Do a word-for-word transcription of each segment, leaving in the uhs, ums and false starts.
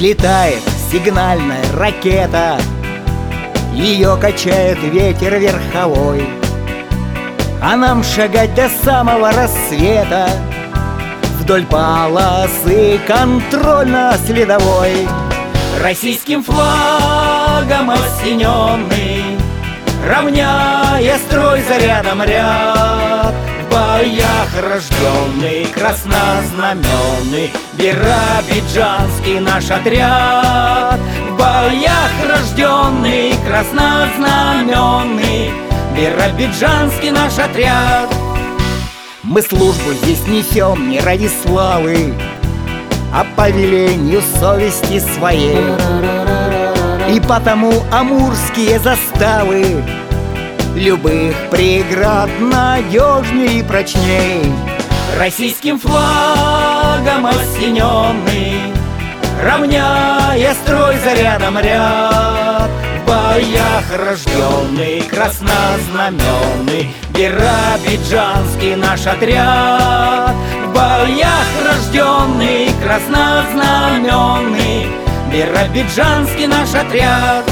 Взлетает сигнальная ракета, ее качает ветер верховой, а нам шагать до самого рассвета вдоль полосы контрольно-следовой. Российским флагом осененный, равняя строй зарядом ряд, в боях рожденный, краснознаменный, биробиджанский наш отряд. В боях рожденный, краснознаменный, биробиджанский наш отряд. Мы службу здесь несем не ради славы, а по велению совести своей. И потому амурские заставы любых преград надежней и прочней. Российским флагом осененный, равняя строй зарядом ряд, в боях рожденный, краснознаменный, биробиджанский наш отряд. В боях рожденный, краснознаменный, биробиджанский наш отряд.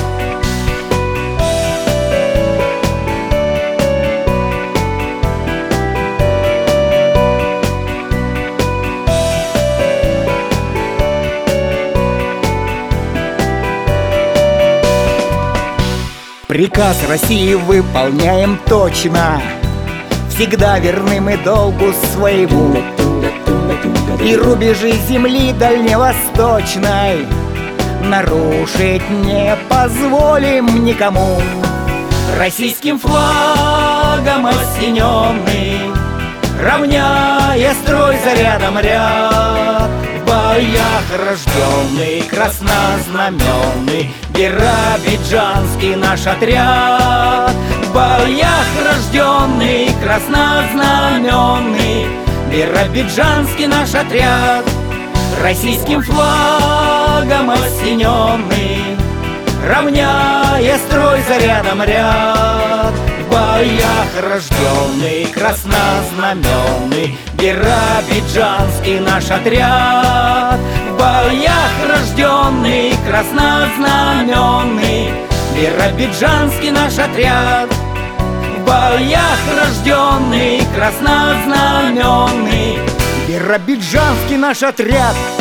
Приказ России выполняем точно, всегда верны мы долгу своему, и рубежи земли дальневосточной нарушить не позволим никому. Российским флагом осененный, равняя строй зарядом ряд, в боях рожденный, краснознаменный, биробиджанский наш отряд. В боях рожденный, краснознаменный, биробиджанский наш отряд. Российским флагом осененный, равняя строй зарядом ряд, в боях рожденный, краснознаменный, биробиджанский наш отряд. В боях рожденный, краснознаменный, биробиджанский наш отряд. В боях рожденный, краснознаменный, биробиджанский наш отряд.